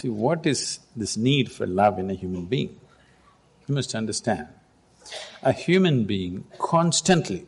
See, what is this need for love in a human being? You must understand, a human being constantly,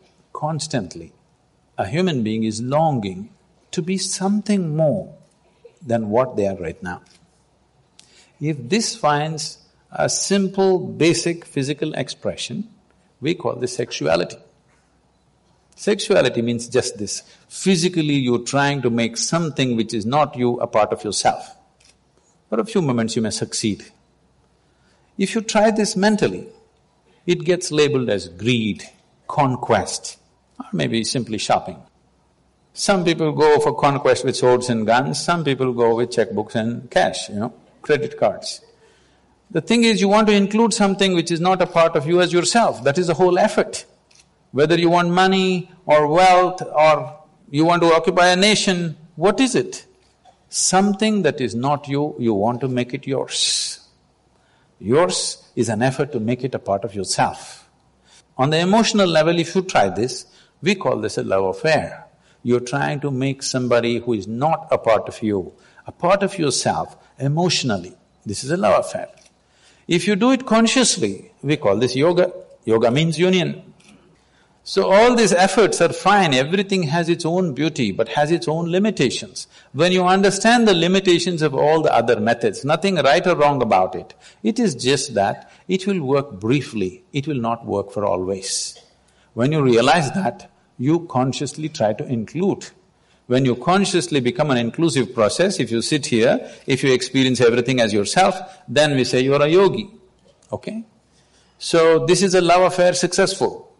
a human being is longing to be something more than what they are right now. If this finds a simple, basic physical expression, we call this sexuality. Sexuality means just this, physically you're trying to make something which is not you a part of yourself. For a few moments you may succeed. If you try this mentally, it gets labeled as greed, conquest, or maybe simply shopping. Some people go for conquest with swords and guns, some people go with checkbooks and cash, credit cards. The thing is, you want to include something which is not a part of you as yourself, that is the whole effort. Whether you want money or wealth or you want to occupy a nation, what is it? Something that is not you, you want to make it yours. Yours is an effort to make it a part of yourself. On the emotional level, if you try this, we call this a love affair. You're trying to make somebody who is not a part of you, a part of yourself, emotionally. This is a love affair. If you do it consciously, we call this yoga. Yoga means union. So all these efforts are fine, everything has its own beauty but has its own limitations. When you understand the limitations of all the other methods, nothing right or wrong about it, it is just that it will work briefly, it will not work for always. When you realize that, you consciously try to include. When you consciously become an inclusive process, if you sit here, if you experience everything as yourself, then we say you are a yogi, okay? So this is a love affair successful.